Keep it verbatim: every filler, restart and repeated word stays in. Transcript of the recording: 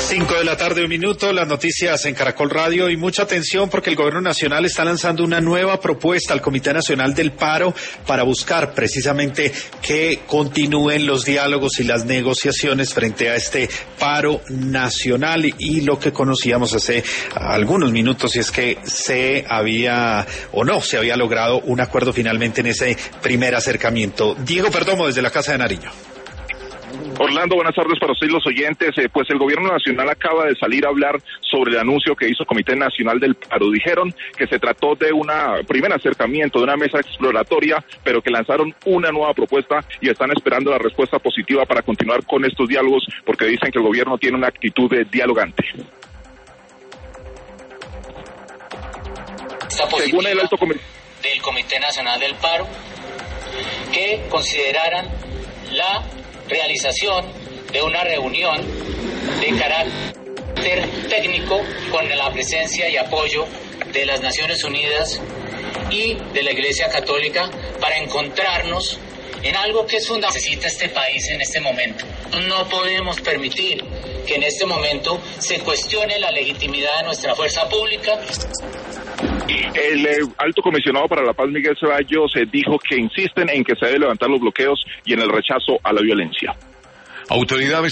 Cinco de la tarde, un minuto, las noticias en Caracol Radio y mucha atención porque el Gobierno Nacional está lanzando una nueva propuesta al Comité Nacional del Paro para buscar precisamente que continúen los diálogos y las negociaciones frente a este paro nacional y lo que conocíamos hace algunos minutos y es que se había o no se había logrado un acuerdo finalmente en ese primer acercamiento. Diego Perdomo desde la Casa de Nariño. Orlando, buenas tardes para ustedes los oyentes. Eh, pues el Gobierno Nacional acaba de salir a hablar sobre el anuncio que hizo el Comité Nacional del Paro. Dijeron que se trató de un primer acercamiento, de una mesa exploratoria, pero que lanzaron una nueva propuesta y están esperando la respuesta positiva para continuar con estos diálogos, porque dicen que el gobierno tiene una actitud de dialogante. Según el alto comité del Comité Nacional del Paro, que consideraran la realización de una reunión de carácter técnico con la presencia y apoyo de las Naciones Unidas y de la Iglesia Católica para encontrarnos en algo que es fundamental. Necesita este país en este momento. No podemos permitir que en este momento se cuestione la legitimidad de nuestra fuerza pública. El eh, alto comisionado para la paz, Miguel Ceballos, eh, dijo que insisten en que se debe levantar los bloqueos y en el rechazo a la violencia. Autoridades